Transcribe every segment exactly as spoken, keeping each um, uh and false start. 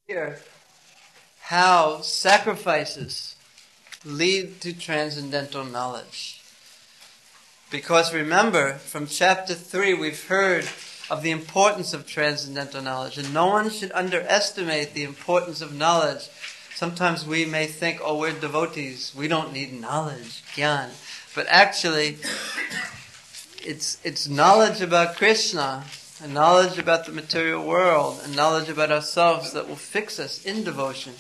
Here, how sacrifices lead to transcendental knowledge. Because remember, from chapter three, we've heard of the importance of transcendental knowledge, and no one should underestimate the importance of knowledge. Sometimes we may think, oh, we're devotees, we don't need knowledge, gyan. But actually, it's it's knowledge about Krishna, and knowledge about the material world, and knowledge about ourselves that will fix us in devotion.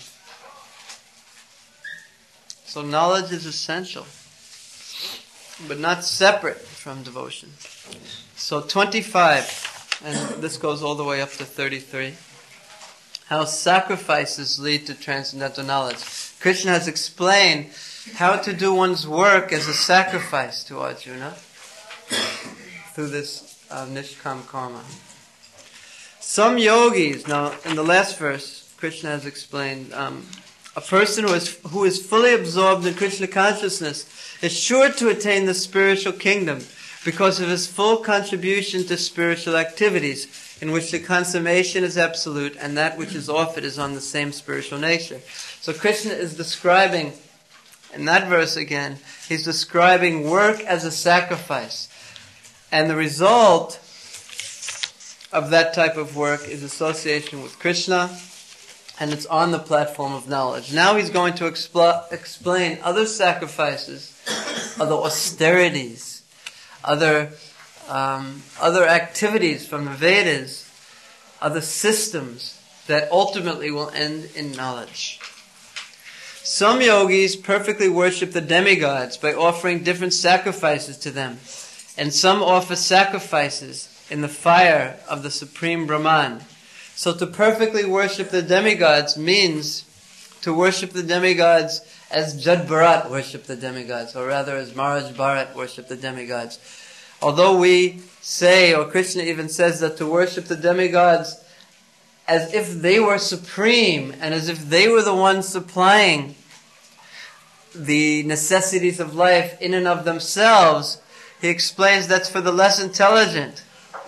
So knowledge is essential, but not separate from devotion. So twenty-five, and this goes all the way up to thirty-three. How sacrifices lead to transcendental knowledge. Krishna has explained how to do one's work as a sacrifice to Arjuna through this uh, Nishkam karma. Some yogis, now in the last verse, Krishna has explained, um, a person who is, who is fully absorbed in Krishna consciousness is sure to attain the spiritual kingdom because of his full contribution to spiritual activities, in which the consummation is absolute and that which is offered is on the same spiritual nature. So Krishna is describing, in that verse again, he's describing work as a sacrifice. And the result of that type of work is association with Krishna, and it's on the platform of knowledge. Now he's going to expl- explain other sacrifices, other austerities, other um, other activities from the Vedas, other systems that ultimately will end in knowledge. Some yogis perfectly worship the demigods by offering different sacrifices to them, and some offer sacrifices in the fire of the Supreme Brahman. So to perfectly worship the demigods means to worship the demigods as Jad Bharat worshipped the demigods, or rather as Maharaj Bharat worshipped the demigods. Although we say, or Krishna even says, that to worship the demigods as if they were supreme and as if they were the ones supplying the necessities of life in and of themselves, he explains that's for the less intelligent.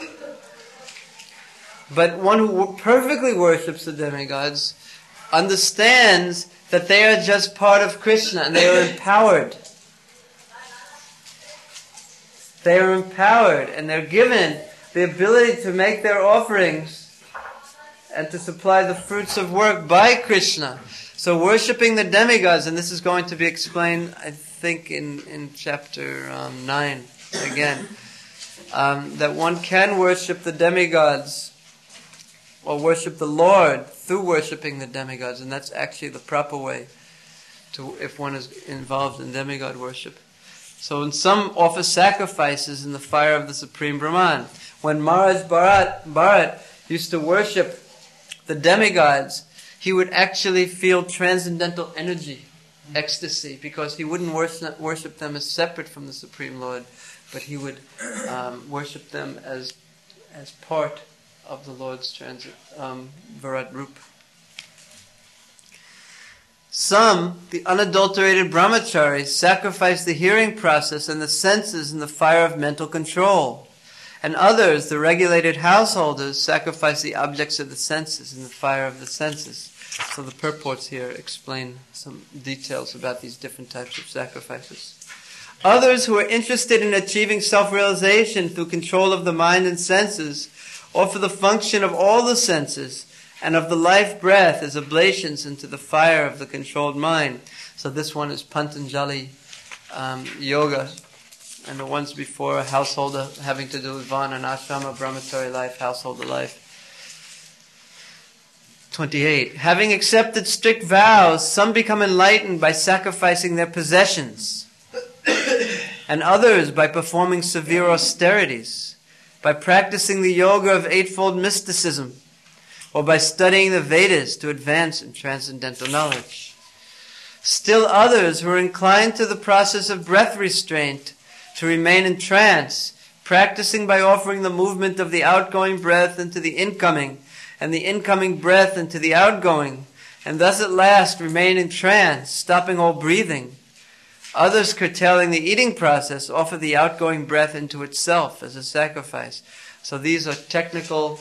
But one who perfectly worships the demigods understands that they are just part of Krishna and they are empowered. They are empowered and they're given the ability to make their offerings and to supply the fruits of work by Krishna. So worshipping the demigods, and this is going to be explained, I think, in, in chapter um, nine again, um, that one can worship the demigods or worship the Lord through worshipping the demigods, and that's actually the proper way to, if one is involved in demigod worship. So in some offer sacrifices in the fire of the Supreme Brahman. When Maharaj Bharat, Bharat used to worship the demigods, he would actually feel transcendental energy, ecstasy, because he wouldn't worship, worship them as separate from the Supreme Lord, but he would um, worship them as as part of the Lord's transit, um, Virat Rup. Some, the unadulterated brahmacharis, sacrifice the hearing process and the senses in the fire of mental control. And others, the regulated householders, sacrifice the objects of the senses in the fire of the senses. So the purports here explain some details about these different types of sacrifices. Others who are interested in achieving self-realization through control of the mind and senses offer the function of all the senses and of the life breath as oblations into the fire of the controlled mind. So this one is Patanjali um, Yoga, and the ones before are householder, having to do with Vana and Ashrama, brahmachari life, householder life. twenty-eight. Having accepted strict vows, some become enlightened by sacrificing their possessions, and others by performing severe austerities, by practicing the yoga of eightfold mysticism, or by studying the Vedas to advance in transcendental knowledge. Still others who are inclined to the process of breath restraint to remain in trance, practicing by offering the movement of the outgoing breath into the incoming, and the incoming breath into the outgoing, and thus at last remain in trance, stopping all breathing. Others, curtailing the eating process, offer the outgoing breath into itself as a sacrifice. So these are technical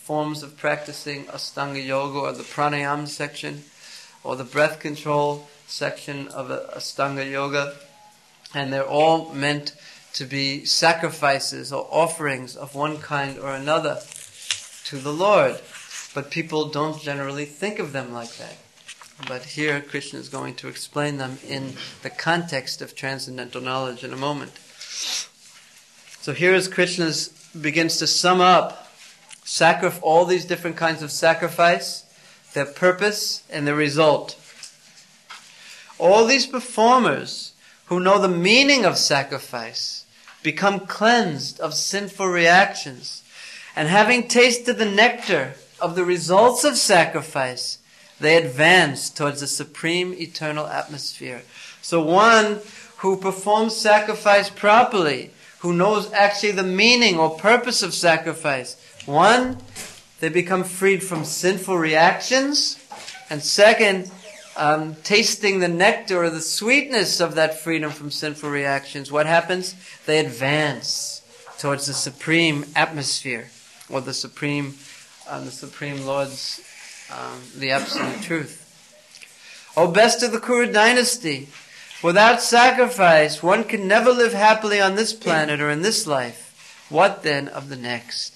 forms of practicing Ashtanga Yoga, or the Pranayama section, or the breath control section of Ashtanga Yoga. And they're all meant to be sacrifices or offerings of one kind or another to the Lord. But people don't generally think of them like that. But here Krishna is going to explain them in the context of transcendental knowledge in a moment. So here as Krishna begins to sum up sacrif- all these different kinds of sacrifice, their purpose and their result. All these performers who know the meaning of sacrifice become cleansed of sinful reactions, and having tasted the nectar of the results of sacrifice, they advance towards the supreme eternal atmosphere. So one who performs sacrifice properly, who knows actually the meaning or purpose of sacrifice, one, they become freed from sinful reactions, and second, um, tasting the nectar or the sweetness of that freedom from sinful reactions, what happens? They advance towards the supreme atmosphere, or the supreme, uh, the supreme Lord's, um, the absolute truth. O best of the Kuru dynasty, without sacrifice, one can never live happily on this planet or in this life. What then of the next?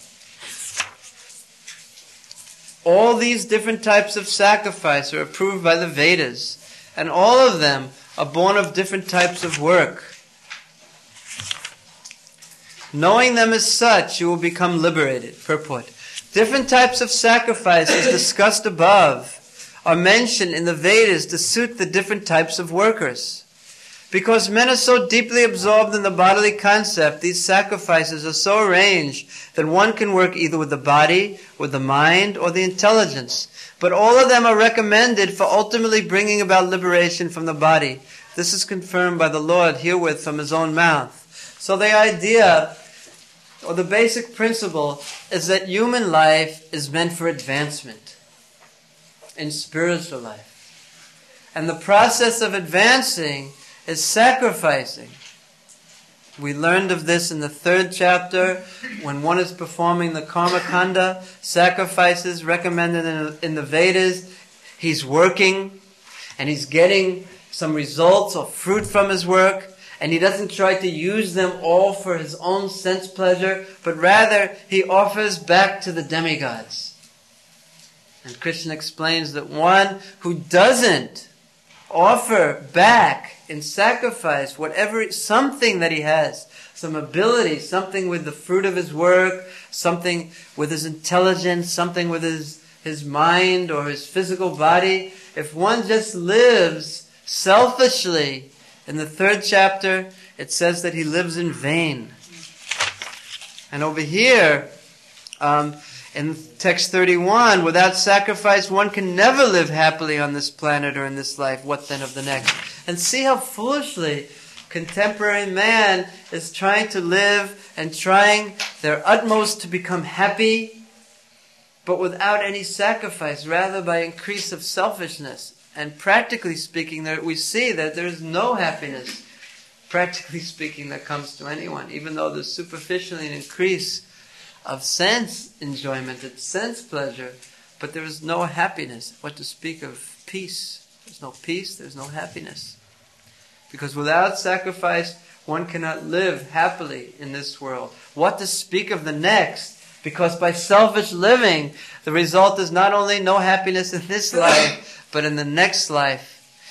All these different types of sacrifice are approved by the Vedas, and all of them are born of different types of work. Knowing them as such, you will become liberated. Purport. Different types of sacrifices discussed above are mentioned in the Vedas to suit the different types of workers. Because men are so deeply absorbed in the bodily concept, these sacrifices are so arranged that one can work either with the body, with the mind, or the intelligence. But all of them are recommended for ultimately bringing about liberation from the body. This is confirmed by the Lord herewith from His own mouth. So the idea, or the basic principle, is that human life is meant for advancement in spiritual life. And the process of advancing is sacrificing. We learned of this in the third chapter when one is performing the Karma Kanda, sacrifices recommended in, in the Vedas. He's working and he's getting some results or fruit from his work, and he doesn't try to use them all for his own sense pleasure, but rather he offers back to the demigods. And Krishna explains that one who doesn't offer back in sacrifice whatever, something that he has, some ability, something with the fruit of his work, something with his intelligence, something with his, his mind or his physical body, if one just lives selfishly, in the third chapter it says that he lives in vain. And over here, um, in text thirty-one, without sacrifice one can never live happily on this planet or in this life. What then of the next? And see how foolishly contemporary man is trying to live and trying their utmost to become happy, but without any sacrifice, rather by increase of selfishness. And practically speaking, there we see that there is no happiness, practically speaking, that comes to anyone, even though there's superficially an increase of sense enjoyment and sense pleasure, but there is no happiness. What to speak of peace? There's no peace, there's no happiness. Because without sacrifice, one cannot live happily in this world. What to speak of the next? Because by selfish living, the result is not only no happiness in this life, but in the next life,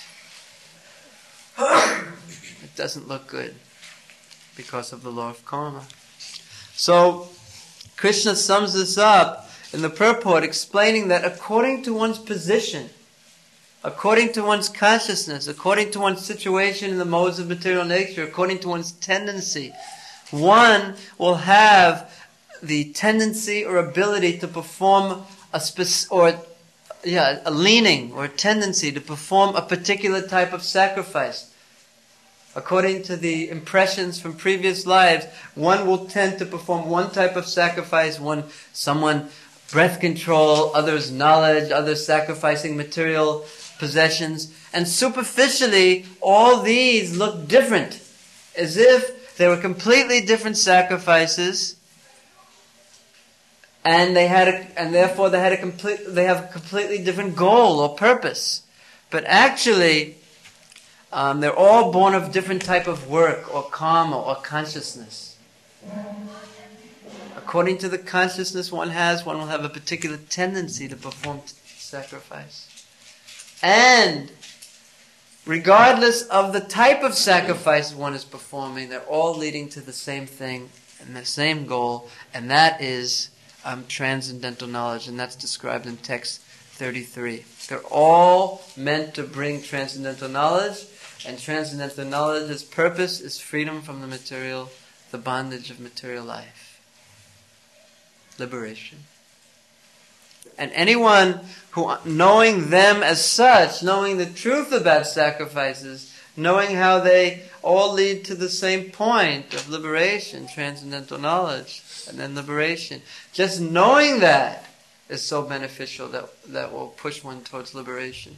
it doesn't look good because of the law of karma. So, Krishna sums this up in the purport, explaining that according to one's position, according to one's consciousness, according to one's situation in the modes of material nature, according to one's tendency, one will have the tendency or ability to perform a spec- or yeah, a leaning or a tendency to perform a particular type of sacrifice. According to the impressions from previous lives, one will tend to perform one type of sacrifice, one, someone breath control, others knowledge, others sacrificing material possessions. And superficially, all these look different, as if they were completely different sacrifices, and they had a, and therefore they had a complete they have a completely different goal or purpose. But actually, um, they're all born of different type of work or karma or consciousness. According to the consciousness one has, one will have a particular tendency to perform t- sacrifice. And regardless of the type of sacrifice one is performing, they're all leading to the same thing and the same goal, and that is um, transcendental knowledge, and that's described in text thirty-three. They're all meant to bring transcendental knowledge, and transcendental knowledge's purpose is freedom from the material, the bondage of material life. Liberation. And anyone who, knowing them as such, knowing the truth about sacrifices, knowing how they all lead to the same point of liberation, transcendental knowledge, and then liberation, just knowing that is so beneficial that that will push one towards liberation.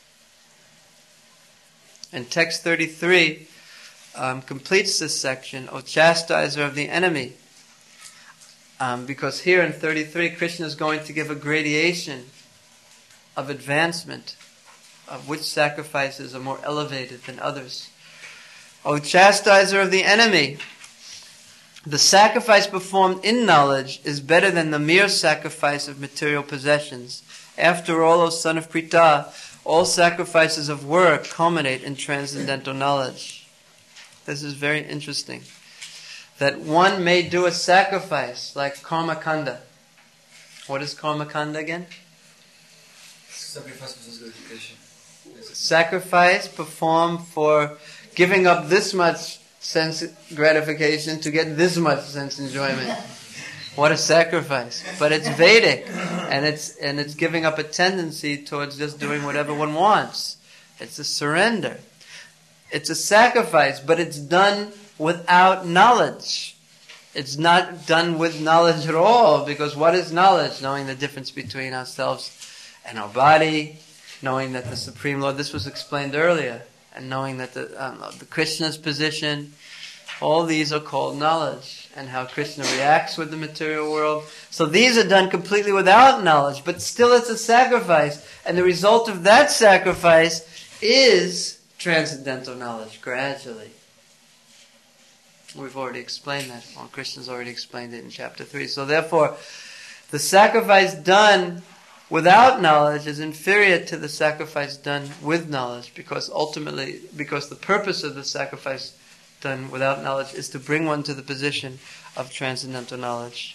And text thirty-three um, completes this section, O chastiser of the enemy. Um, because here in thirty-three, Krishna is going to give a gradation of advancement, of which sacrifices are more elevated than others. O chastiser of the enemy, the sacrifice performed in knowledge is better than the mere sacrifice of material possessions. After all, O son of Pritha, all sacrifices of work culminate in transcendental knowledge. This is very interesting. That one may do a sacrifice like karma kanda. What is karma kanda again? Sacrifice for sense gratification. Sacrifice performed for giving up this much sense gratification to get this much sense enjoyment. What a sacrifice! But it's Vedic, and it's and it's giving up a tendency towards just doing whatever one wants. It's a surrender. It's a sacrifice, but it's done without knowledge. It's not done with knowledge at all, because what is knowledge? Knowing the difference between ourselves and our body, knowing that the Supreme Lord, this was explained earlier, and knowing that the, um, the Krishna's position, all these are called knowledge, and how Krishna reacts with the material world. So these are done completely without knowledge, but still it's a sacrifice, and the result of that sacrifice is transcendental knowledge, gradually. We've already explained that. Well, Krishna's already explained it in chapter three. So therefore, the sacrifice done without knowledge is inferior to the sacrifice done with knowledge, because ultimately, because the purpose of the sacrifice done without knowledge is to bring one to the position of transcendental knowledge.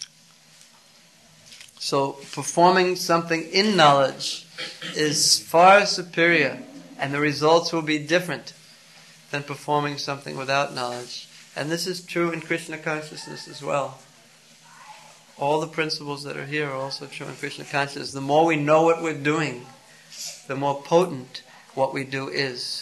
So performing something in knowledge is far superior, and the results will be different than performing something without knowledge. And this is true in Krishna consciousness as well. All the principles that are here are also true in Krishna consciousness. The more we know what we're doing, the more potent what we do is.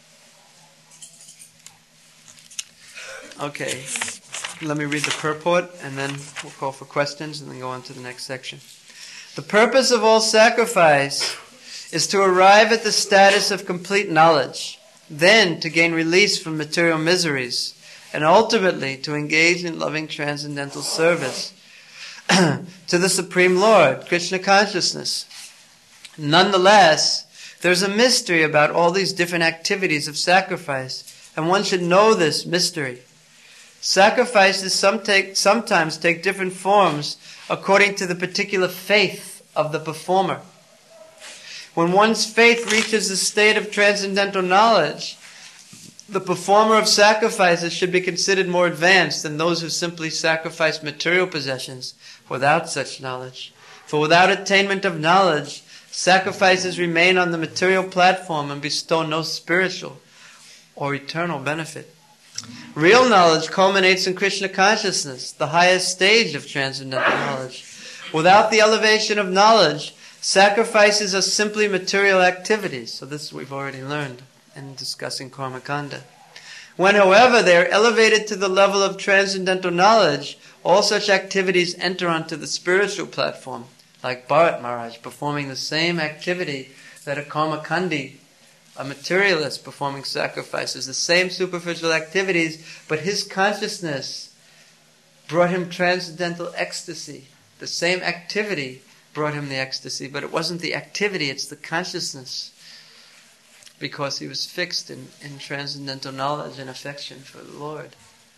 Okay, let me read the purport, and then we'll call for questions, and then go on to the next section. The purpose of all sacrifice is to arrive at the status of complete knowledge, then to gain release from material miseries, and ultimately to engage in loving transcendental service to the Supreme Lord, Krishna consciousness. Nonetheless, there's a mystery about all these different activities of sacrifice, and one should know this mystery. Sacrifices some take, sometimes take different forms according to the particular faith of the performer. When one's faith reaches the state of transcendental knowledge, the performer of sacrifices should be considered more advanced than those who simply sacrifice material possessions without such knowledge. For without attainment of knowledge, sacrifices remain on the material platform and bestow no spiritual or eternal benefit. Real knowledge culminates in Krishna consciousness, the highest stage of transcendental knowledge. Without the elevation of knowledge, sacrifices are simply material activities. So this we've already learned in discussing Karma Kanda. When, however, they are elevated to the level of transcendental knowledge, all such activities enter onto the spiritual platform, like Bharat Maharaj performing the same activity that a Karma Kandi, a materialist performing sacrifices, the same superficial activities, but his consciousness brought him transcendental ecstasy The same activity brought him the ecstasy, but it wasn't the activity, it's the consciousness. Because he was fixed in, in transcendental knowledge and affection for the Lord.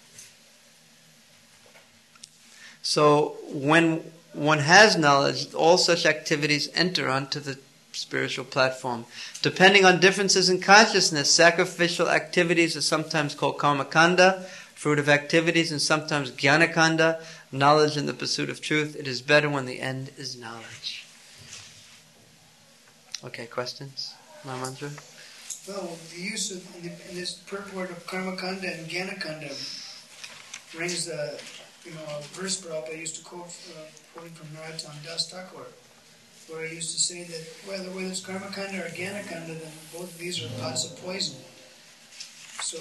So when one has knowledge, all such activities enter onto the spiritual platform. Depending on differences in consciousness, sacrificial activities are sometimes called karmakanda, fruit of activities, and sometimes jnanakanda, knowledge in the pursuit of truth. It is better when the end is knowledge. Okay, questions? Mahamandra? Well, the use of, in, the, in this purport of karmakanda and jnanakanda brings the, you know, a verse Prabhupada used to quote, uh, quoting from Narottam Das Thakur, where he used to say that whether, whether it's karmakanda or jnanakanda, then both of these are pots of poison. So,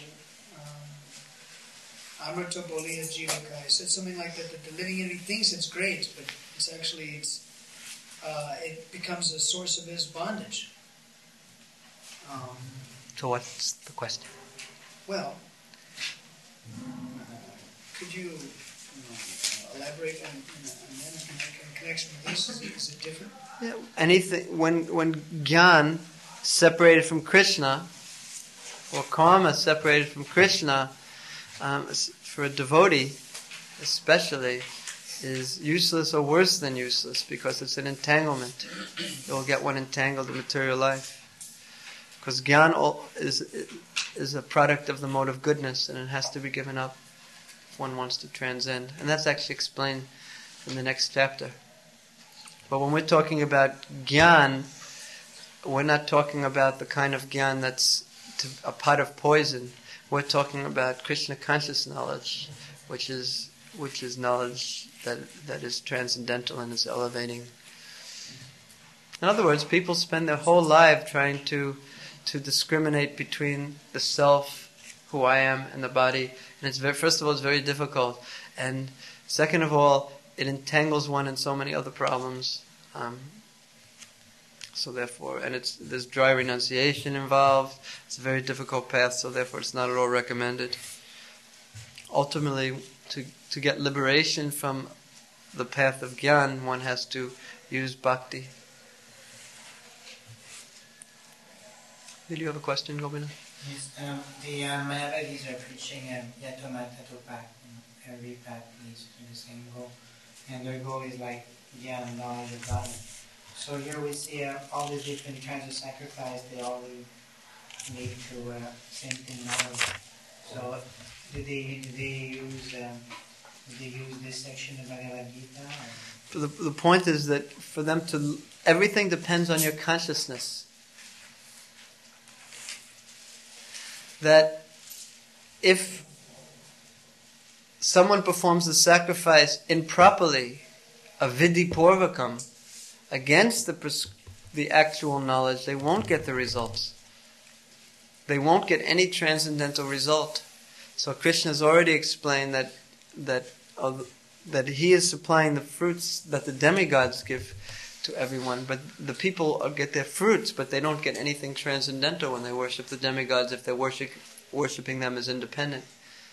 um, amrita boliya jivaka, he said something like that, that the living entity thinks it's great, but it's actually, it's, uh, it becomes a source of his bondage. Um, so what's the question? Well, uh, could you, you know, elaborate on, on, on that in connection with this? Is it, is it different? Yeah, anything when when Gyan separated from Krishna, or karma separated from Krishna, um, for a devotee, especially, is useless or worse than useless because it's an entanglement. It will get one entangled in material life. Because Gyan is is a product of the mode of goodness, and it has to be given up if one wants to transcend. And that's actually explained in the next chapter. But when we're talking about Gyan, we're not talking about the kind of Gyan that's to a pot of poison. We're talking about Krishna conscious knowledge, which is which is knowledge that that is transcendental and is elevating. In other words, people spend their whole life trying to to discriminate between the self, who I am, and the body. And it's very, first of all, it's very difficult. And second of all, it entangles one in so many other problems. Um, so therefore, and it's there's dry renunciation involved. It's a very difficult path, so therefore it's not at all recommended. Ultimately, to, to get liberation from the path of Gyan, one has to use bhakti. Did you have a question, Gobina? Yes, um, the uh, Mayavadis are preaching um, Yatoma Tatopak, you know, every path leads to the same goal. And their goal is like, yeah, knowledge of God. So here we see uh, all the different kinds of sacrifice, they all lead, lead to uh, same thing knowledge. So do they, do they use um, do they use this section of Bhagavad Gita? Or? The, the point is that for them to, everything depends on your consciousness. That if someone performs the sacrifice improperly, a vidhi purvakam, against the pres- the actual knowledge, they won't get the results. They won't get any transcendental result. So Krishna has already explained that that uh, that he is supplying the fruits that the demigods give to everyone, but the people get their fruits, but they don't get anything transcendental when they worship the demigods if they're worship, worshipping them as independent.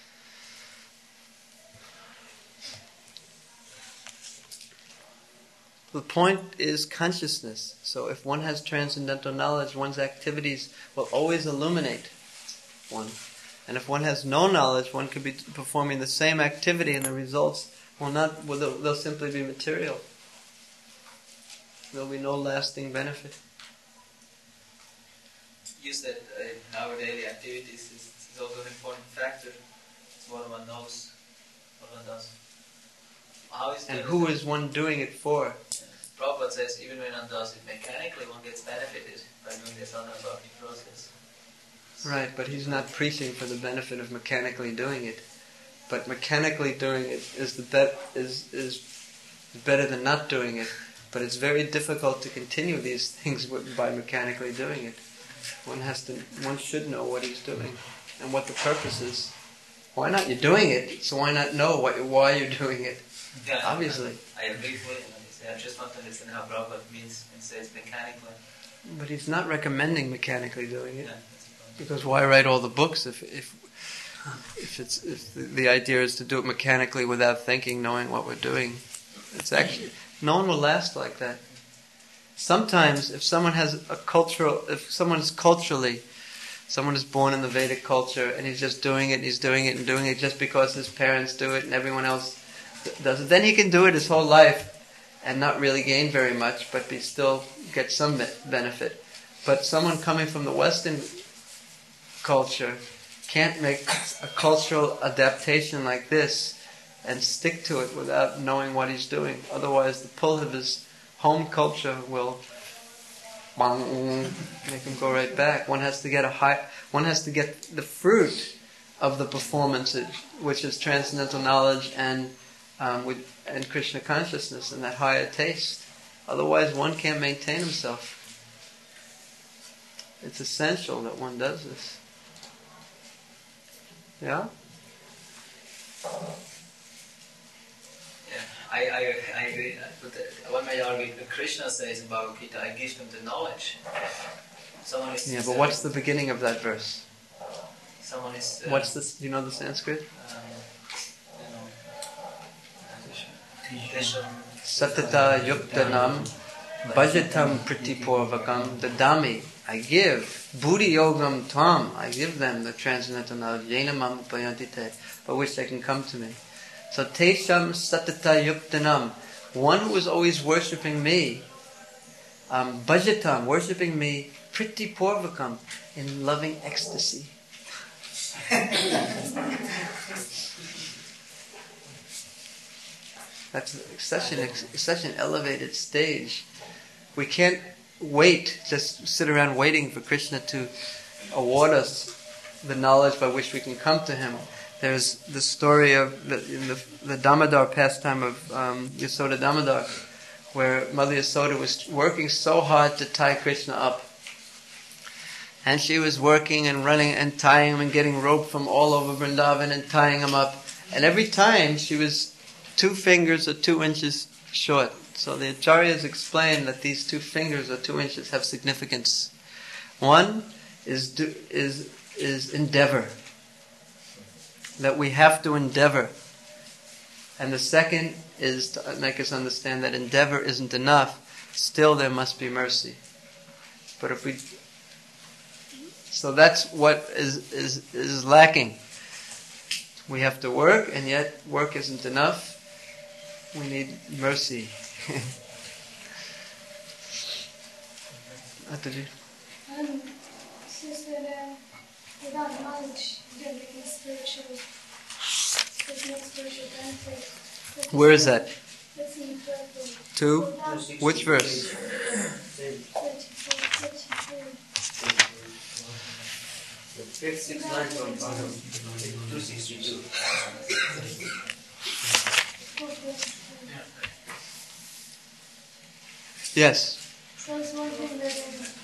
The point is consciousness. So if one has transcendental knowledge, one's activities will always illuminate one. And if one has no knowledge, one could be performing the same activity and the results will not, will they'll, they'll simply be material. There will be no lasting benefit. You said uh, in our daily activities is, is also an important factor. It's what one knows, what one does. How is and who is one doing it for? Yeah. Prabhupada says even when one does it mechanically, one gets benefited by doing this anabhakti process. Right, but he's not preaching for the benefit of mechanically doing it. But mechanically doing it is the bet is is better than not doing it. But it's very difficult to continue these things by mechanically doing it. One has to, one should know what he's doing and what the purpose is. Why not? You're doing it, so why not know what, why you're doing it? Yeah, Obviously. I, I agree fully. I just want to understand how Prabhupada means when he says mechanically. But he's not recommending mechanically doing it. Yeah, because why write all the books if if if it's if the, the idea is to do it mechanically without thinking, knowing what we're doing? It's actually, no one will last like that. Sometimes, if someone has a cultural, if someone is culturally, someone is born in the Vedic culture and he's just doing it, and he's doing it and doing it just because his parents do it and everyone else does it, then he can do it his whole life and not really gain very much, but be still get some benefit. But someone coming from the Western culture can't make a cultural adaptation like this and stick to it without knowing what he's doing. Otherwise, the pull of his home culture will make him go right back. One has to get a high. One has to get the fruit of the performance, which is transcendental knowledge and um, with and Krishna consciousness and that higher taste. Otherwise, one can't maintain himself. It's essential that one does this. Yeah? Yeah, I, I, I agree. But one may argue that Krishna says in Bhagavad Gita, I give them the knowledge. Someone is yeah, but what's the beginning of that verse? Someone is... Uh, what's this? Do you know the Sanskrit? Um, you know, Satata yuktanam bhajatam pritipurvakam dadami. I give. Buddhi yogam tam. I give them the transcendental knowledge. Yena mam upayantite. By which they can come to me. So tesham satata yuktanam. One who is always worshipping me. Um, bhajatam. Worshipping me. Pritipurvakam. In loving ecstasy. That's such an such an elevated stage. We can't wait, just sit around waiting for Krishna to award us the knowledge by which we can come to Him. There's the story of the, in the, the Damodar pastime of um, Yasoda Damodar, where Mother Yasoda was working so hard to tie Krishna up. And she was working and running and tying him and getting rope from all over Vrindavan and tying him up. And every time she was two fingers or two inches short. So the Acharyas explain that these two fingers or two inches have significance. One is do, is is endeavor. That we have to endeavor. And the second is to make us understand that endeavor isn't enough. Still there must be mercy. But if we So that's what is, is is lacking. We have to work, and yet work isn't enough. We need mercy. Ataji? Um, it says that uh, without knowledge, you don't get any spiritual, there's no spiritual benefit. Where is that? That's in the Bible. Two? Which verse? thirty-four, thirty-three. Fifth, sixth line from bottom, two sixty-two. Yes. So it's one thing that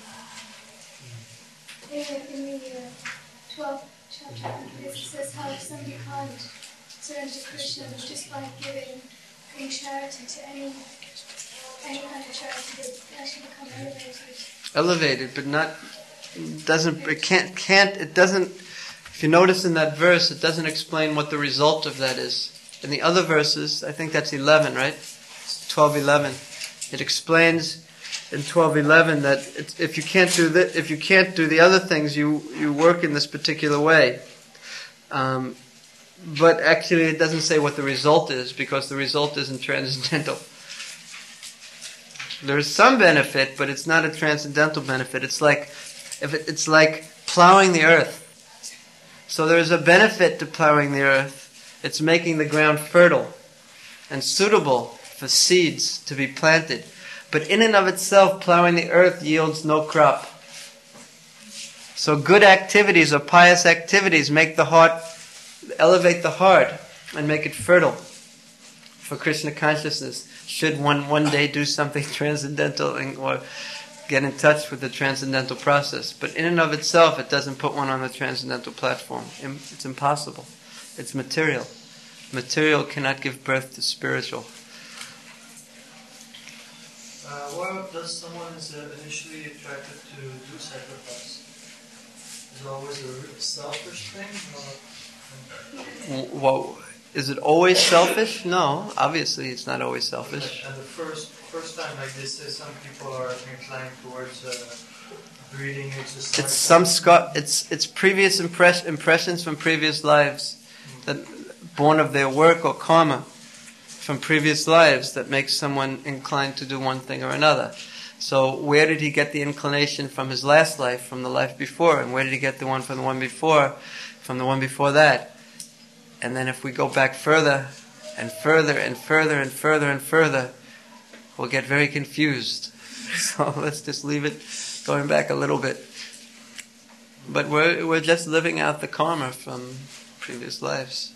in, in, in the uh, twelfth chapter, it says how if somebody can't turn to Krishna just by giving, giving charity to any, any kind of charity, they actually become elevated. Elevated, but not, doesn't, it can't, can't, it doesn't, if you notice in that verse, it doesn't explain what the result of that is. In the other verses, I think that's eleven, right? twelve eleven. It explains in twelve eleven that it's, if you can't do the, if you can't do the other things, you, you work in this particular way. Um, but actually, it doesn't say what the result is, because the result isn't transcendental. There is some benefit, but it's not a transcendental benefit. It's like if it, it's like plowing the earth. So there is a benefit to plowing the earth. It's making the ground fertile and suitable for seeds to be planted. But in and of itself, plowing the earth yields no crop. So good activities or pious activities make the heart, elevate the heart and make it fertile for Krishna consciousness. Should one one day do something transcendental and, or get in touch with the transcendental process. But in and of itself, it doesn't put one on the transcendental platform. It's impossible. It's material. Material cannot give birth to spiritual. Uh, what does someone is uh, initially attracted to do sacrifice? Is it always a selfish thing? Or? Well, is it always selfish? No, obviously it's not always selfish. And the first first time like this is some people are inclined towards uh, breeding exercise. It's some scar. It's it's previous impress, impressions from previous lives, that born of their work or karma from previous lives that makes someone inclined to do one thing or another. So where did he get the inclination from his last life, from the life before, and where did he get the one from the one before, from the one before that? And then if we go back further and further and further and further and further, we'll get very confused. So let's just leave it going back a little bit. But we're we're just living out the karma from previous lives.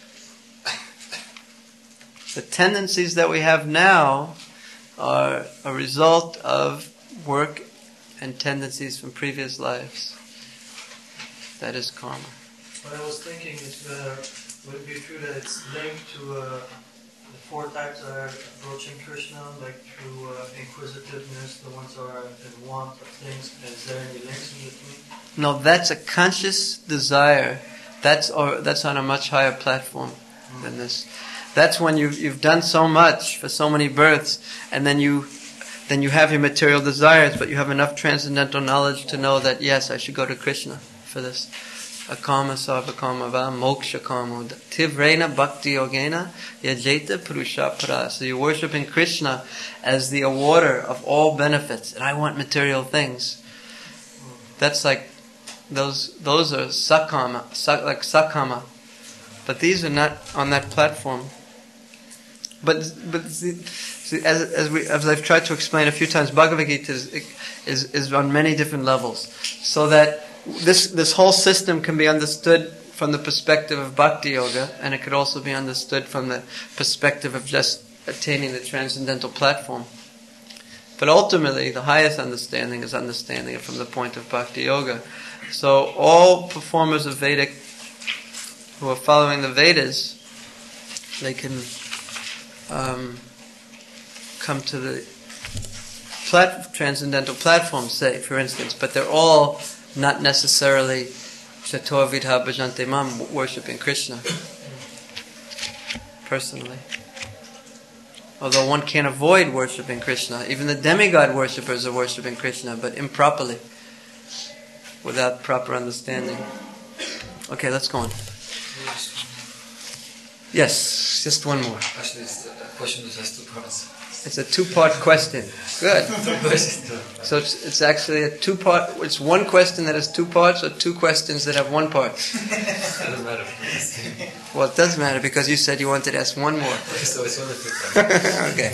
The tendencies that we have now are a result of work and tendencies from previous lives. That is karma. What I was thinking is, uh, would it be true that it's linked to uh, the four types that are approaching Krishna, like through uh, inquisitiveness, the ones that are in want of things? Is there any links in between? No, that's a conscious desire. That's or that's on a much higher platform mm. than this. That's when you've you've done so much for so many births, and then you then you have your material desires, but you have enough transcendental knowledge to know that yes, I should go to Krishna for this. Akama sarva kama va moksha kama tivrena bhakti yogena yajeta purusha para. So you're worshiping Krishna as the awarder of all benefits, and I want material things. That's like those those are sakama, sak, like sakama, but these are not on that platform. But but see, see, as as we as I've tried to explain a few times, Bhagavad Gita is is, is on many different levels, so that this this whole system can be understood from the perspective of Bhakti Yoga, and it could also be understood from the perspective of just attaining the transcendental platform. But ultimately, the highest understanding is understanding it from the point of Bhakti Yoga. So all performers of Vedic who are following the Vedas, they can um, come to the plat- transcendental platform, say, for instance, but they're all not necessarily Chatur Vidha Bhajante Mam, worshipping Krishna personally. Although one can't avoid worshipping Krishna. Even the demigod worshippers are worshipping Krishna, but improperly, without proper understanding. Okay, let's go on. Yes, just one more. Actually, it's a question that has two parts. It's a two-part question. Good. So it's, it's actually a two-part. It's one question that has two parts, or two questions that have one part. It doesn't matter. Well, it does matter because you said you wanted to ask one more. So it's only two parts. Okay.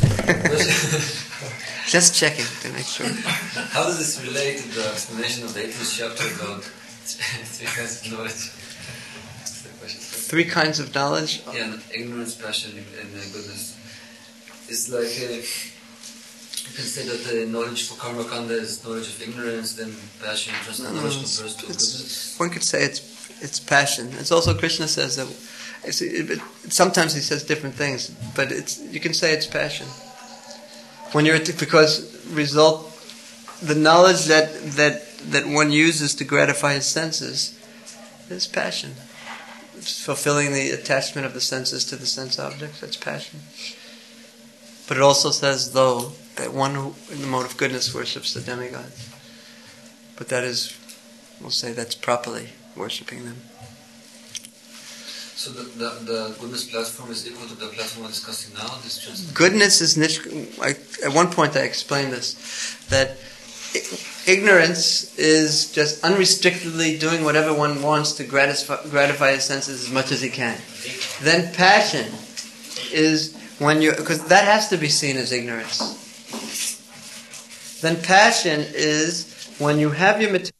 Just checking to make sure. How does this relate to the explanation of the eighth chapter about three kinds of knowledge? That's the question. Three kinds of knowledge? Yeah, and ignorance, passion, and uh, goodness. It's like, uh, you can say that the knowledge for karma kanda is knowledge of ignorance, then passion, transcendental knowledge compares to goodness. One could say it's it's passion. It's also, Krishna says that, it's, it, it, sometimes he says different things, but it's you can say it's passion. When you're, because result, the knowledge that, that, that one uses to gratify his senses is passion. It's fulfilling the attachment of the senses to the sense objects, that's passion. But it also says, though, that one who, in the mode of goodness, worships the demigods. But that is, we'll say that's properly worshipping them. So the, the, the goodness platform is equal to the platform we're discussing now? This just Goodness is, nish- I, at one point I explained this, that I- ignorance is just unrestrictedly doing whatever one wants to gratify, gratify his senses as much as he can. Then passion is when you, because that has to be seen as ignorance. Then passion is when you have your material,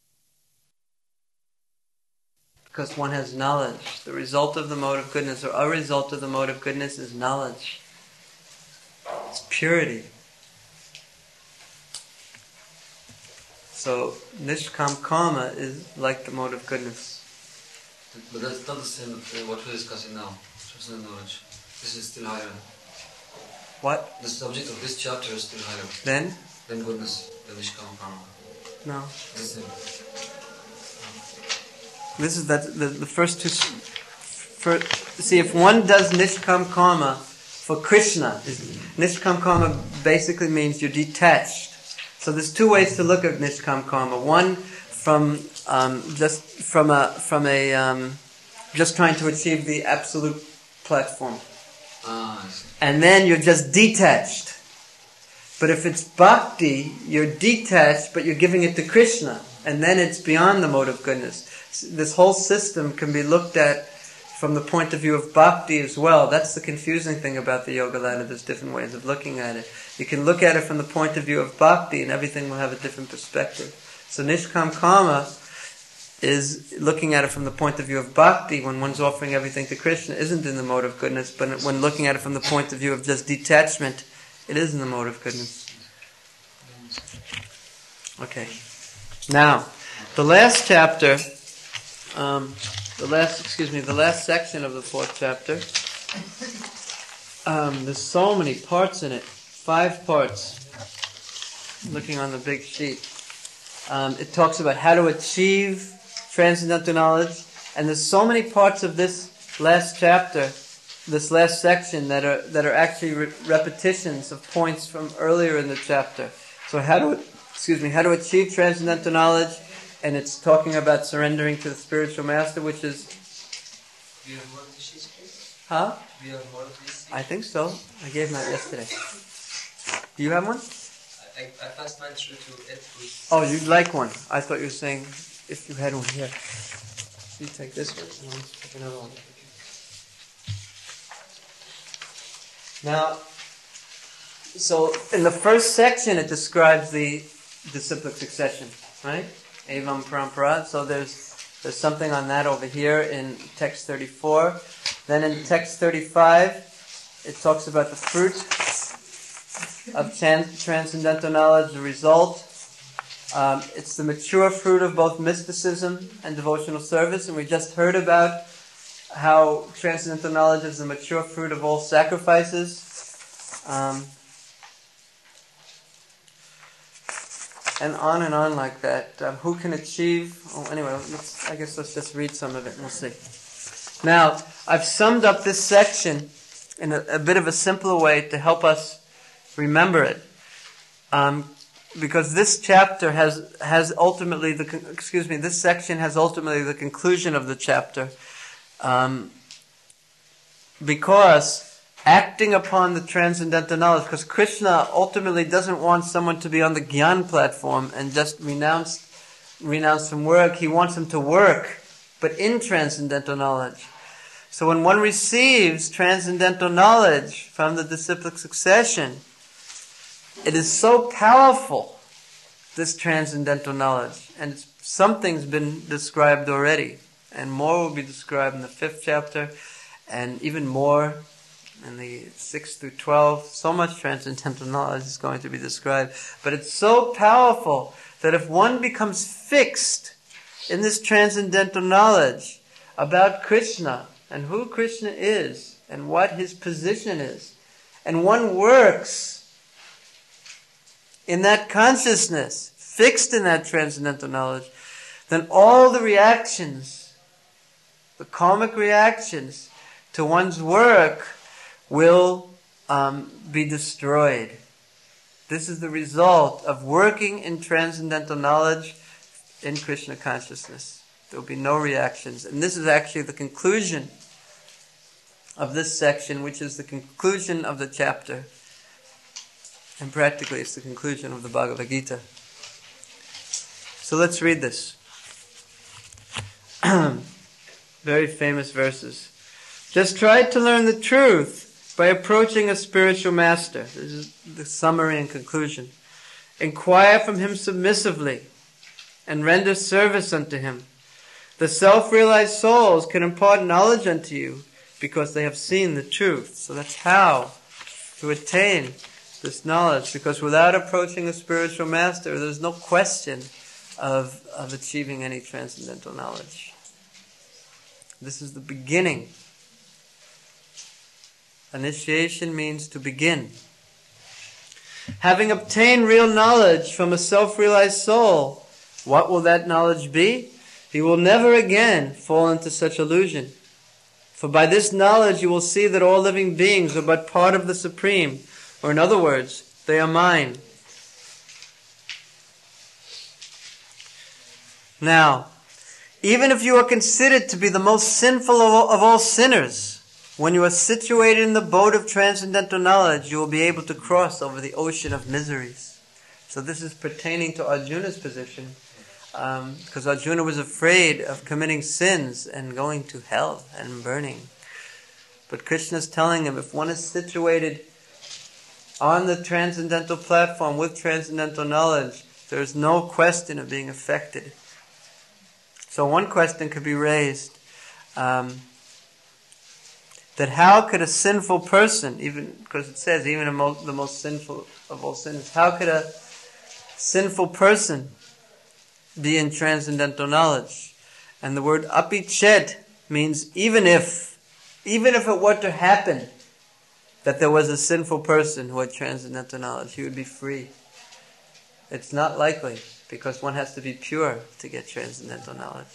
because one has knowledge. The result of the mode of goodness, or a result of the mode of goodness, is knowledge. It's purity. So nishkam karma is like the mode of goodness. But that's not the same as uh, what we're discussing now. Transcendental knowledge. This is still higher. What? The subject of this chapter is still higher. Then? Than goodness, the Nishkama karma. No. The same. This is that the, the first two for, see, if one does Nishkam Karma for Krishna, Nishkam Karma basically means you're detached. So there's two ways to look at Nishkam Karma. One, from um, just from a from a um, just trying to achieve the absolute platform, Ah, I see. and then you're just detached. But if it's bhakti, you're detached, but you're giving it to Krishna, and then it's beyond the mode of goodness. This whole system can be looked at from the point of view of bhakti as well. That's the confusing thing about the Yoga Ladder. There's different ways of looking at it. You can look at it from the point of view of bhakti, and everything will have a different perspective. So Nishkam Karma is looking at it from the point of view of bhakti, when one's offering everything to Krishna, isn't in the mode of goodness, but when looking at it from the point of view of just detachment, it is in the mode of goodness. Okay. Now, the last chapter, um, the last, excuse me, the last section of the fourth chapter, um, there's so many parts in it. Five parts. Looking on the big sheet. Um, it talks about how to achieve transcendental knowledge, and there's so many parts of this last chapter, this last section, that are that are actually re- repetitions of points from earlier in the chapter. So how to, excuse me, how to achieve transcendental knowledge, and it's talking about surrendering to the spiritual master, which is, Do you have more of these, please? huh? Do you have more of these? I think so. I gave them out yesterday. Do you have one? I, I passed mine through to Ed, please. Oh, you'd like one. I thought you were saying if you had one here. You take this one, and I'll take another one. Now, so in the first section it describes the disciplic succession, right? Evam Parampara. So there's there's something on that over here in text thirty-four. Then in text thirty-five, it talks about the fruit of trans- transcendental knowledge, the result. Um, it's the mature fruit of both mysticism and devotional service, and we just heard about how transcendental knowledge is the mature fruit of all sacrifices. Um, and on and on like that. Um, who can achieve... Oh, anyway, let's, I guess let's just read some of it and we'll see. Now, I've summed up this section in a, a bit of a simpler way to help us remember it. Um, because this chapter has has ultimately the con- excuse me this section has ultimately the conclusion of the chapter, um, because acting upon the transcendental knowledge, because Krishna ultimately doesn't want someone to be on the Gyan platform and just renounce renounce from work. He wants them to work, but in transcendental knowledge. So when one receives transcendental knowledge from the disciplic succession, it is so powerful, this transcendental knowledge. And it's, something's been described already. And more will be described in the fifth chapter. And even more in the sixth through twelfth. So much transcendental knowledge is going to be described. But it's so powerful that if one becomes fixed in this transcendental knowledge about Krishna and who Krishna is and what his position is, and one works in that consciousness, fixed in that transcendental knowledge, then all the reactions, the karmic reactions to one's work will um, be destroyed. This is the result of working in transcendental knowledge in Krishna consciousness. There will be no reactions. And this is actually the conclusion of this section, which is the conclusion of the chapter. And practically it's the conclusion of the Bhagavad Gita. So let's read this. Very famous verses. Just try to learn the truth by approaching a spiritual master. This is the summary and conclusion. Inquire from him submissively and render service unto him. The self-realized souls can impart knowledge unto you because they have seen the truth. So that's how to attain this knowledge, because without approaching a spiritual master, there's no question of, of achieving any transcendental knowledge. This is the beginning. Initiation means to begin. Having obtained real knowledge from a self-realized soul, what will that knowledge be? He will never again fall into such illusion. For by this knowledge you will see that all living beings are but part of the Supreme, or in other words, they are mine. Now, even if you are considered to be the most sinful of all, of all sinners, when you are situated in the boat of transcendental knowledge, you will be able to cross over the ocean of miseries. So this is pertaining to Arjuna's position, because um, Arjuna was afraid of committing sins and going to hell and burning. But Krishna is telling him, if one is situated on the transcendental platform with transcendental knowledge, there is no question of being affected. So one question could be raised, um, that how could a sinful person, even because it says even the most, the most sinful of all sinners, how could a sinful person be in transcendental knowledge? And the word apiched means even if, even if it were to happen that there was a sinful person who had transcendental knowledge, he would be free. It's not likely, because one has to be pure to get transcendental knowledge.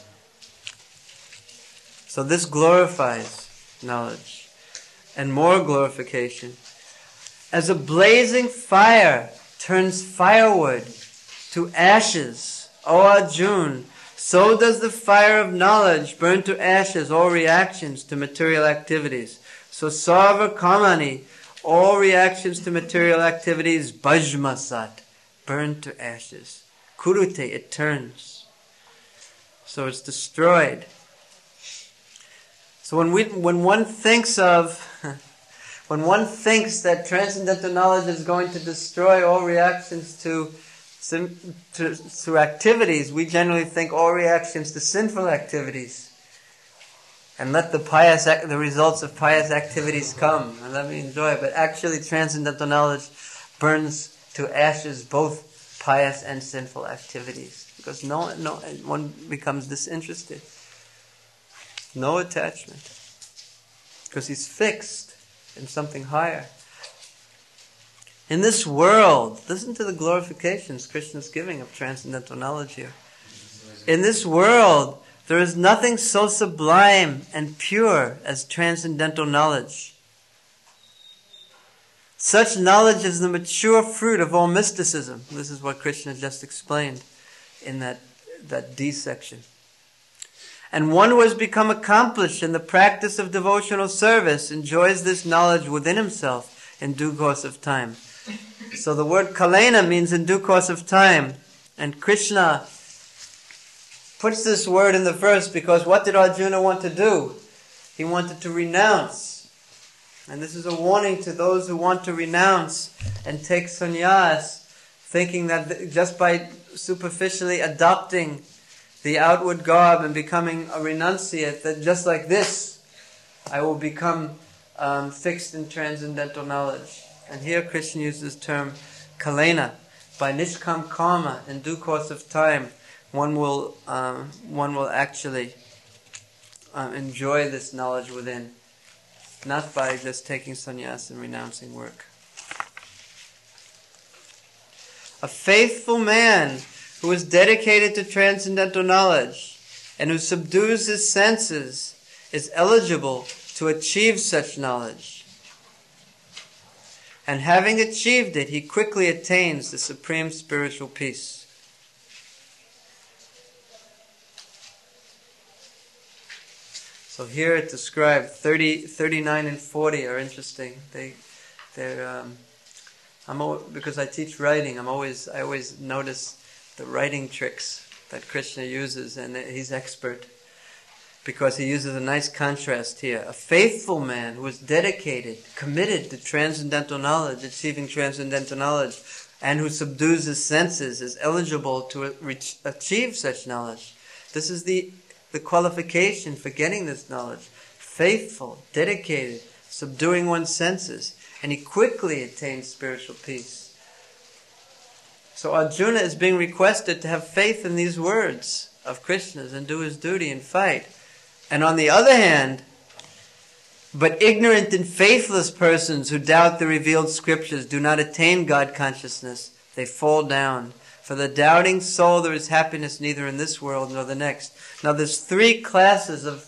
So this glorifies knowledge, and more glorification. As a blazing fire turns firewood to ashes, O Arjuna, so does the fire of knowledge burn to ashes all reactions to material activities. So sarva kamani, all reactions to material activities, bhajmasat, burn to ashes. Kurute, it turns. So it's destroyed. So when we, when one thinks of, when one thinks that transcendental knowledge is going to destroy all reactions to, to, to activities, we generally think all reactions to sinful activities. And let the pious, the results of pious activities come, and let me enjoy it. But actually, transcendental knowledge burns to ashes both pious and sinful activities, because no, no, one becomes disinterested, no attachment, because he's fixed in something higher. In this world, listen to the glorifications Krishna's giving of transcendental knowledge here. In this world, there is nothing so sublime and pure as transcendental knowledge. Such knowledge is the mature fruit of all mysticism. This is what Krishna just explained in that, that D section. And one who has become accomplished in the practice of devotional service enjoys this knowledge within himself in due course of time. So the word kalena means in due course of time. And Krishna puts this word in the verse because what did Arjuna want to do? He wanted to renounce. And this is a warning to those who want to renounce and take sannyas, thinking that just by superficially adopting the outward garb and becoming a renunciate, that just like this, I will become um, fixed in transcendental knowledge. And here Krishna uses the term kalena. By nishkam karma, in due course of time, one will um, one will actually um, enjoy this knowledge within, not by just taking sannyas and renouncing work. A faithful man who is dedicated to transcendental knowledge and who subdues his senses is eligible to achieve such knowledge. And having achieved it, he quickly attains the supreme spiritual peace. So here it described thirty, thirty-nine and forty are interesting. They, they're. Um, I'm al- because I teach writing. I'm always I always notice the writing tricks that Krishna uses, and he's expert because he uses a nice contrast here. A faithful man who is dedicated, committed to transcendental knowledge, achieving transcendental knowledge, and who subdues his senses is eligible to reach, achieve such knowledge. This is the the qualification for getting this knowledge. Faithful, dedicated, subduing one's senses, and he quickly attains spiritual peace. So Arjuna is being requested to have faith in these words of Krishna's and do his duty and fight. And on the other hand, but ignorant and faithless persons who doubt the revealed scriptures do not attain God consciousness. They fall down. For the doubting soul there is happiness neither in this world nor the next. Now there's three classes of,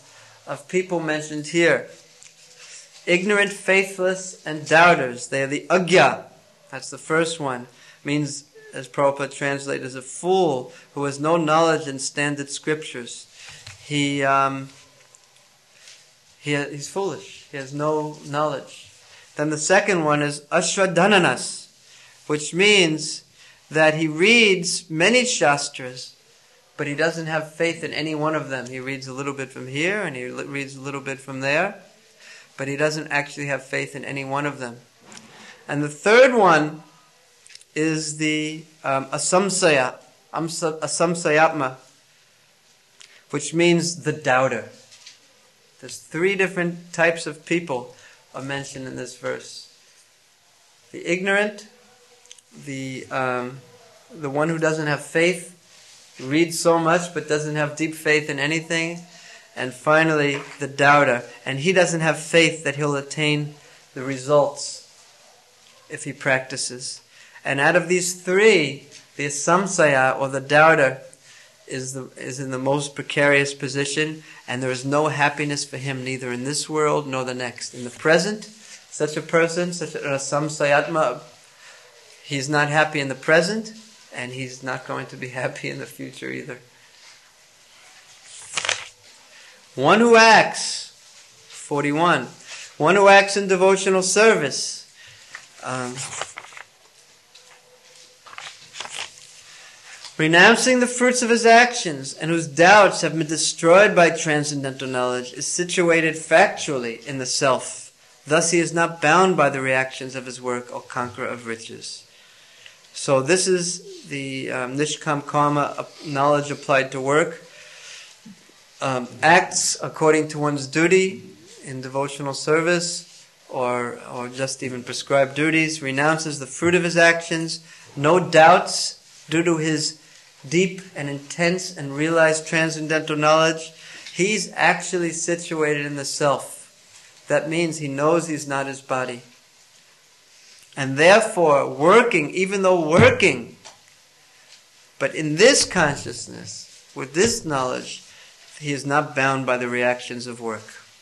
of people mentioned here. Ignorant, faithless, and doubters. They are the agya. That's the first one. Means, as Prabhupada translated, as a fool who has no knowledge in standard scriptures. He, um, he he's foolish. He has no knowledge. Then the second one is ashradhananas, which means that he reads many shastras, but he doesn't have faith in any one of them. He reads a little bit from here, and he reads a little bit from there, but he doesn't actually have faith in any one of them. And the third one is the um, asamsaya, asamsayatma, which means the doubter. There's three different types of people are mentioned in this verse. The ignorant, the um, the one who doesn't have faith, reads so much but doesn't have deep faith in anything, and finally the doubter, and he doesn't have faith that he'll attain the results if he practices. And out of these three, the samsaya, or the doubter, is the is in the most precarious position, and there is no happiness for him neither in this world nor the next. In the present, such a person, such a samsayatma, he's not happy in the present, and he's not going to be happy in the future either. One who acts, forty-one, one who acts in devotional service, um, renouncing the fruits of his actions, and whose doubts have been destroyed by transcendental knowledge, is situated factually in the self. Thus he is not bound by the reactions of his work or conqueror of riches. So this is the um, Nishkam Karma, knowledge applied to work. Um, acts according to one's duty in devotional service, or or just even prescribed duties, renounces the fruit of his actions, no doubts due to his deep and intense and realized transcendental knowledge. He's actually situated in the self. That means he knows he's not his body. And therefore, working, even though working, but in this consciousness, with this knowledge, he is not bound by the reactions of work.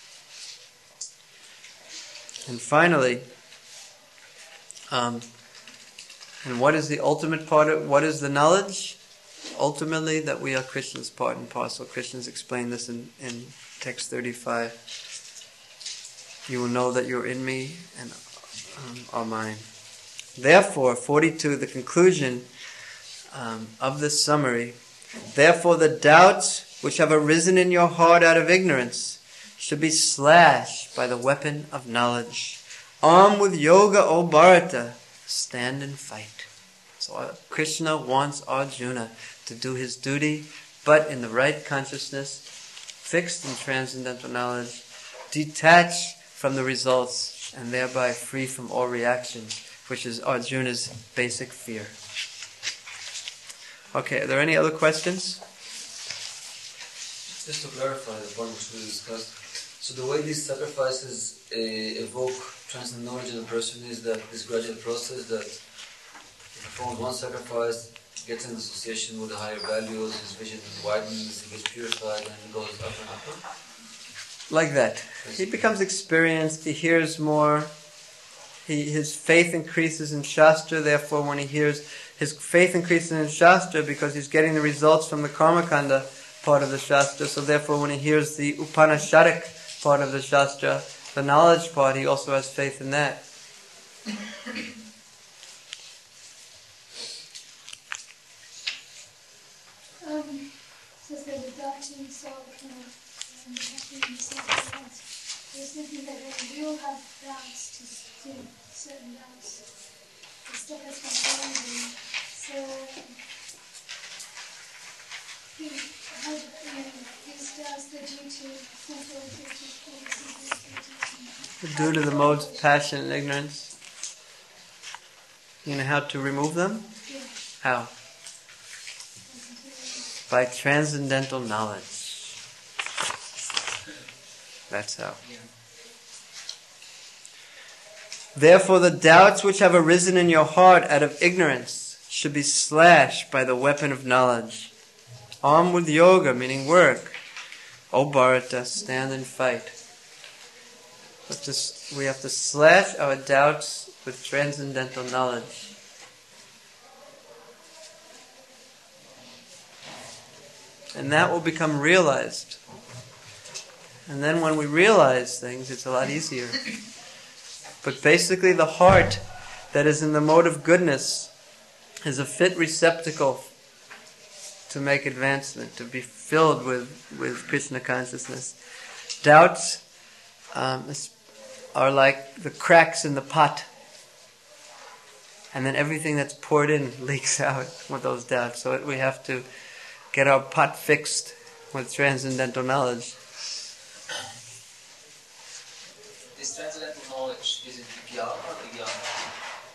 And finally, um, and what is the ultimate part of, what is the knowledge? Ultimately, that we are Krishna's part and parcel. Krishna's explained this in, in text thirty-five. You will know that you're in me and um, are mine. Therefore, forty-two, the conclusion um, of this summary. Therefore, the doubts which have arisen in your heart out of ignorance should be slashed by the weapon of knowledge. Armed with yoga, O Bharata, stand and fight. So Krishna wants Arjuna to do his duty, but in the right consciousness, fixed in transcendental knowledge, detached from the results, and thereby free from all reactions, which is Arjuna's basic fear. Okay, are there any other questions? Just to clarify the point which we discussed, so the way these sacrifices uh, evoke transcendental knowledge in a person is that this gradual process that he performs one sacrifice, gets in association with the higher values, his vision widens, he gets purified, and he goes up and up. Like that. He becomes experienced, he hears more, he, his faith increases in Shastra, therefore when he hears, his faith increases in Shastra because he's getting the results from the Karmakanda part of the Shastra, so therefore when he hears the Upanishadic part of the Shastra, the knowledge part, he also has faith in that. Um, so there's a doubting soul, kind of, um, happy in self-defense. I was thinking that when you have doubts, to do certain doubts, the stuff has been going on. So, he, how, you know, these doubts, they're due to simple existence. Due to the modes of passion and ignorance. You know how to remove them? Yeah. How? By transcendental knowledge. That's how. Therefore, the doubts which have arisen in your heart out of ignorance should be slashed by the weapon of knowledge. Armed with yoga, meaning work, O Bharata, stand and fight. But this, we have to slash our doubts with transcendental knowledge. And that will become realized. And then when we realize things, it's a lot easier. But basically the heart that is in the mode of goodness is a fit receptacle to make advancement, to be filled with, with Krishna consciousness. Doubts um, are like the cracks in the pot. And then everything that's poured in leaks out with those doubts. So we have to get our pot fixed with transcendental knowledge. This transcendental knowledge, is it Vijnana or Vijnana?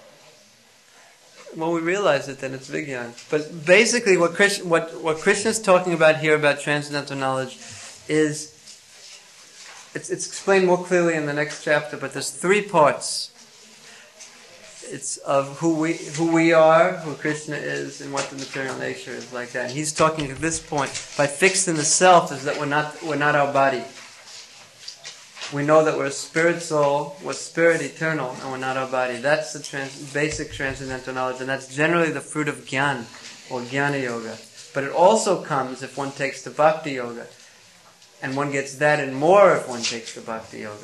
When we realize it, then it's Vijnana. But basically what Krishna, what, what Krishna is talking about here about transcendental knowledge is, it's, it's explained more clearly in the next chapter, but there's three parts. It's of who we who we are, who Krishna is, and what the material nature is, like that. And he's talking at this point, by fixed in the self, is that we're not we're not our body. We know that we're a spirit soul, we're spirit eternal, and we're not our body. That's the trans, basic transcendental knowledge, and that's generally the fruit of Gyan, or Jnana Yoga. But it also comes if one takes the Bhakti Yoga. And one gets that and more if one takes the Bhakti Yoga.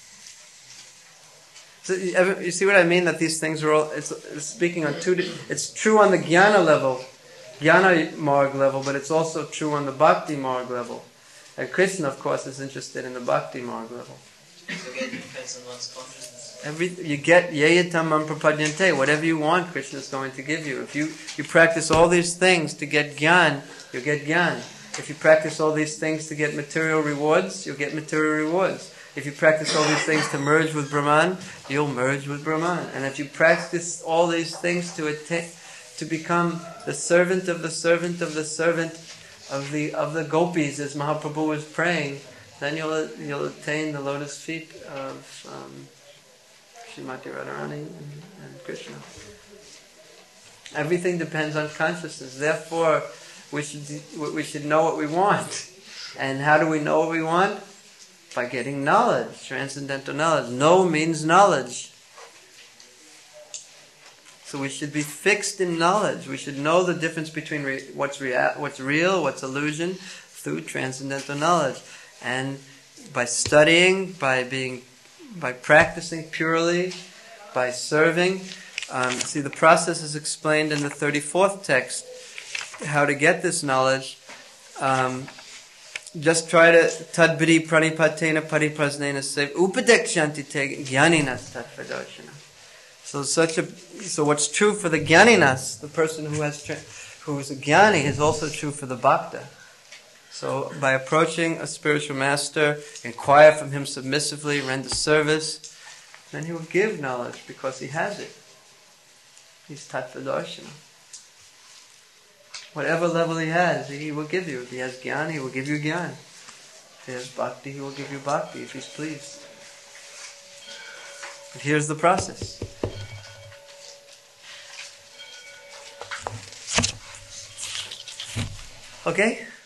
So you, ever, you see what I mean? That these things are all, it's, it's speaking on two, it's true on the Jnana level, Jnana Marg level, but it's also true on the Bhakti Marg level. And Krishna, of course, is interested in the Bhakti Marg level. So again, it depends on one's consciousness. Every, you get yeyatamam prapadyante, whatever you want, Krishna is going to give you. If you, you practice all these things to get Gyan, you'll get Gyan. If you practice all these things to get material rewards, you'll get material rewards. If you practice all these things to merge with Brahman, you'll merge with Brahman. And if you practice all these things to attain, to become the servant of the servant of the servant of the of the gopis, as Mahaprabhu was praying, then you'll you'll attain the lotus feet of um, Srimati Radharani and, and Krishna. Everything depends on consciousness. Therefore, we should we should know what we want. And how do we know what we want? By getting knowledge, transcendental knowledge. Know means knowledge. So we should be fixed in knowledge. We should know the difference between re- what's, rea- what's real, what's illusion, through transcendental knowledge. And by studying, by being, by practicing purely, by serving. Um, see, the process is explained in the thirty-fourth text. How to get this knowledge. Um, Just try to tadbiri pranipatena pariprasnena sev upadekshanti te gyaninas tatvadarshana. So such a so what's true for the gyaninas, the person who has who is a gyani, is also true for the bhakta. So by approaching a spiritual master, inquire from him submissively, render service, then he will give knowledge because he has it. He's tatvadarshana. Whatever level he has, he will give you. If he has Gyan, he will give you Gyan. If he has Bhakti, he will give you Bhakti, if he's pleased. But here's the process. Okay?